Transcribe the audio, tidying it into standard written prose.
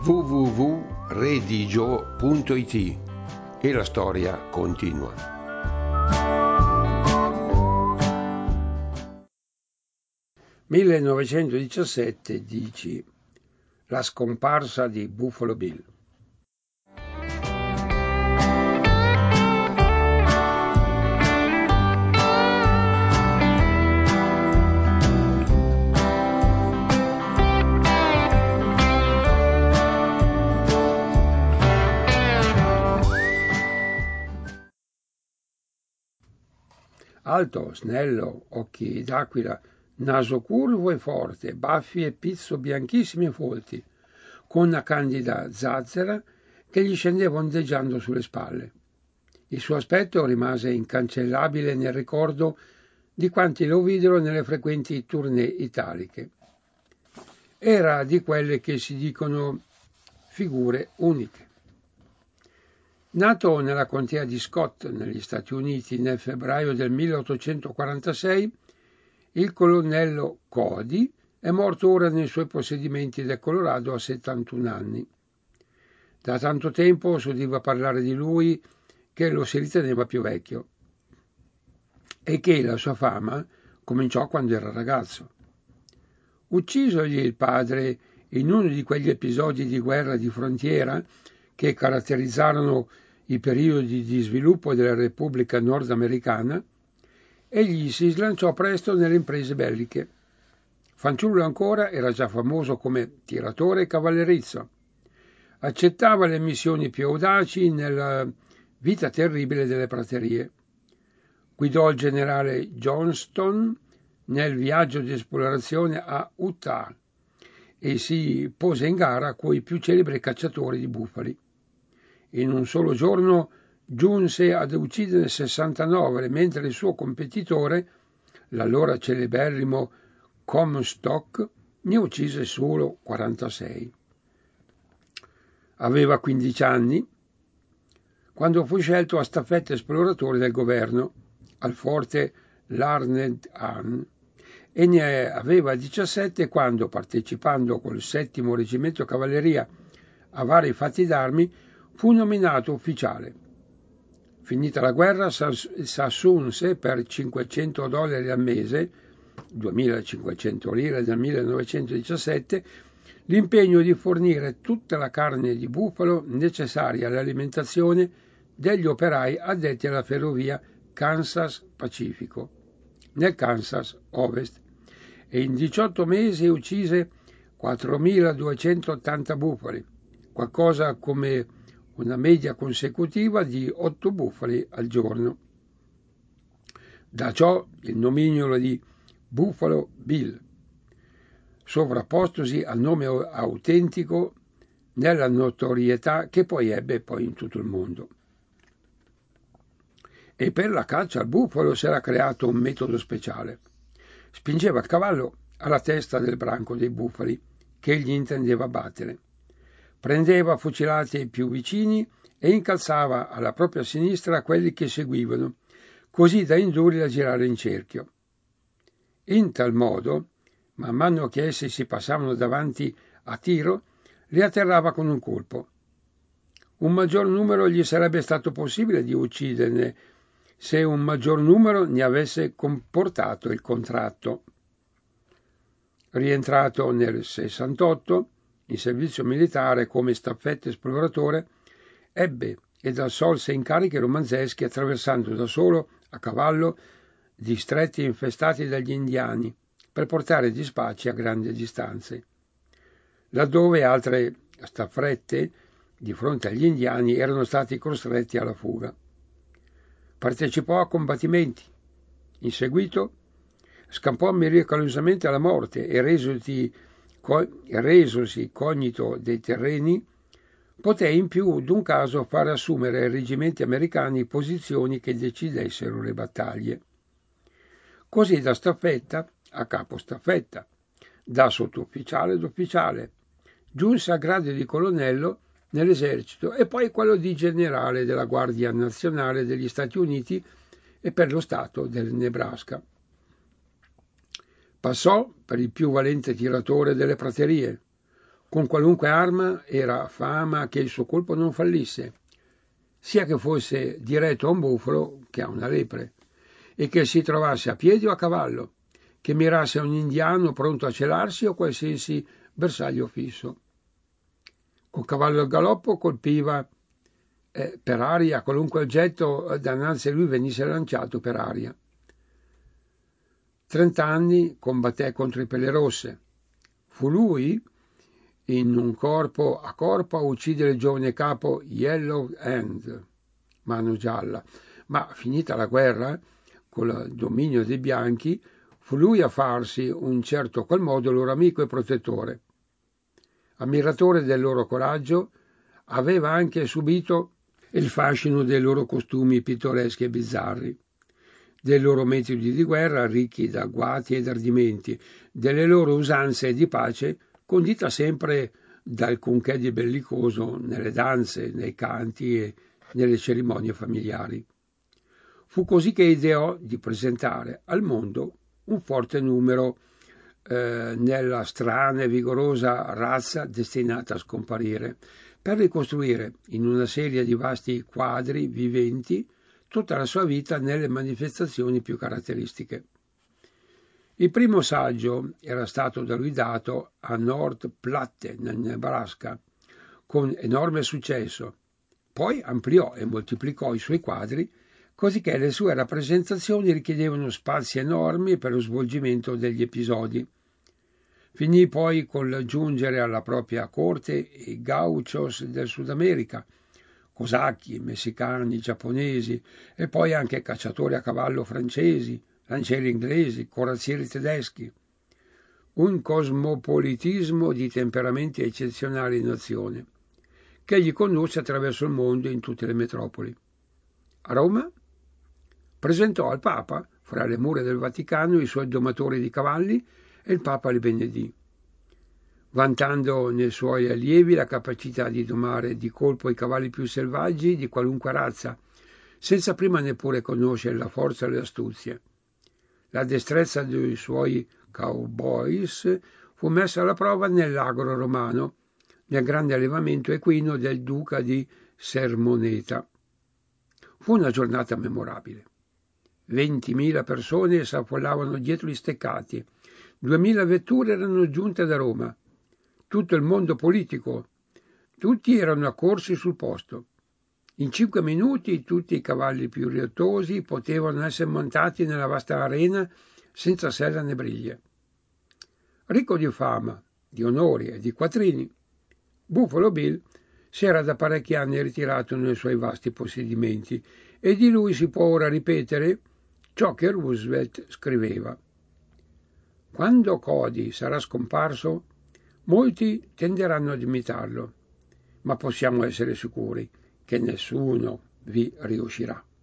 www.redigio.it e la storia continua. «1917 dici la scomparsa di Buffalo Bill». Alto, snello, occhi d'aquila, naso curvo e forte, baffi e pizzo bianchissimi e folti, con una candida zazzera che gli scendeva ondeggiando sulle spalle. Il suo aspetto rimase incancellabile nel ricordo di quanti lo videro nelle frequenti tournée italiche. Era di quelle che si dicono figure uniche. Nato nella contea di Scott, negli Stati Uniti, nel febbraio del 1846, il colonnello Cody è morto ora nei suoi possedimenti del Colorado a 71 anni. Da tanto tempo si udiva parlare di lui che lo si riteneva più vecchio e che la sua fama cominciò quando era ragazzo. Uccisogli il padre in uno di quegli episodi di guerra di frontiera che caratterizzarono i periodi di sviluppo della Repubblica nordamericana, egli si slanciò presto nelle imprese belliche. Fanciullo ancora, era già famoso come tiratore e cavallerizzo. Accettava le missioni più audaci nella vita terribile delle praterie. Guidò il generale Johnston nel viaggio di esplorazione a Utah e si pose in gara coi più celebri cacciatori di bufali. In un solo giorno giunse ad uccidere 69, mentre il suo competitore, l'allora celeberrimo Comstock, ne uccise solo 46. Aveva 15 anni quando fu scelto a staffetta esploratore del governo al forte Larned Arm e ne aveva 17 quando, partecipando col 7° Reggimento Cavalleria a vari fatti d'armi, fu nominato ufficiale. Finita la guerra s'assunse per $500 al mese, 2.500 lire del 1917, l'impegno di fornire tutta la carne di bufalo necessaria all'alimentazione degli operai addetti alla ferrovia Kansas-Pacifico, nel Kansas Ovest, e in 18 mesi uccise 4.280 bufali, qualcosa come una media consecutiva di 8 bufali al giorno. Da ciò il nomignolo di Buffalo Bill, sovrappostosi al nome autentico nella notorietà che poi ebbe in tutto il mondo. E per la caccia al bufalo si era creato un metodo speciale. Spingeva il cavallo alla testa del branco dei bufali che egli intendeva battere. Prendeva a fucilate i più vicini e incalzava alla propria sinistra quelli che seguivano, così da indurli a girare in cerchio. In tal modo, man mano che essi si passavano davanti a tiro, li atterrava con un colpo. Un maggior numero gli sarebbe stato possibile di ucciderne se un maggior numero ne avesse comportato il contratto. Rientrato nel 68, in servizio militare come staffetta esploratore, ebbe ed assolse incarichi romanzeschi attraversando da solo, a cavallo, distretti infestati dagli indiani per portare dispacci a grandi distanze. Laddove altre staffette, di fronte agli indiani, erano stati costretti alla fuga. Partecipò a combattimenti. In seguito scampò miracolosamente alla morte e resosi cognito dei terreni, poté in più d'un caso far assumere ai reggimenti americani posizioni che decidessero le battaglie. Così da staffetta a capostaffetta, da sottufficiale ad ufficiale, giunse a grado di colonnello nell'esercito e poi quello di generale della Guardia Nazionale degli Stati Uniti e per lo stato del Nebraska. Passò per il più valente tiratore delle praterie, Con qualunque arma era fama che il suo colpo non fallisse, sia che fosse diretto a un bufalo che a una lepre, e che si trovasse a piedi o a cavallo, che mirasse a un indiano pronto a celarsi o qualsiasi bersaglio fisso. Col cavallo al galoppo colpiva per aria qualunque oggetto dinanzi a lui venisse lanciato per aria. 30 anni combatté contro i Pelle Rosse. Fu lui, in un corpo a corpo, a uccidere il giovane capo Yellow Hand, Mano Gialla, ma finita la guerra, con il dominio dei bianchi, fu lui a farsi un certo qual modo loro amico e protettore. Ammiratore del loro coraggio, aveva anche subito il fascino dei loro costumi pittoreschi e bizzarri, dei loro metodi di guerra ricchi d'agguati ed ardimenti, delle loro usanze di pace condita sempre dal conché di bellicoso nelle danze, nei canti e nelle cerimonie familiari. Fu così che ideò di presentare al mondo un forte numero nella strana e vigorosa razza destinata a scomparire, per ricostruire in una serie di vasti quadri viventi tutta la sua vita nelle manifestazioni più caratteristiche. Il primo saggio era stato da lui dato a North Platte, nel Nebraska, con enorme successo. Poi ampliò e moltiplicò i suoi quadri, cosicché le sue rappresentazioni richiedevano spazi enormi per lo svolgimento degli episodi. Finì poi col giungere alla propria corte i gauchos del Sud America, cosacchi, messicani, giapponesi e poi anche cacciatori a cavallo francesi, lancieri inglesi, corazzieri tedeschi. Un cosmopolitismo di temperamenti eccezionali in azione, che egli condusse attraverso il mondo in tutte le metropoli. A Roma presentò al Papa, fra le mura del Vaticano, i suoi domatori di cavalli e il Papa li benedì, vantando nei suoi allievi la capacità di domare di colpo i cavalli più selvaggi di qualunque razza, senza prima neppure conoscere la forza e le astuzie. La destrezza dei suoi cowboys fu messa alla prova nell'agro romano, nel grande allevamento equino del duca di Sermoneta. Fu una giornata memorabile. 20.000 persone s'affollavano dietro gli steccati, 2.000 vetture erano giunte da Roma, tutto il mondo politico, tutti erano accorsi sul posto. In 5 minuti tutti i cavalli più riottosi potevano essere montati nella vasta arena senza sella né briglie. Ricco di fama, di onori e di quattrini, Buffalo Bill si era da parecchi anni ritirato nei suoi vasti possedimenti e di lui si può ora ripetere ciò che Roosevelt scriveva. Quando Cody sarà scomparso, molti tenderanno ad imitarlo, ma possiamo essere sicuri che nessuno vi riuscirà.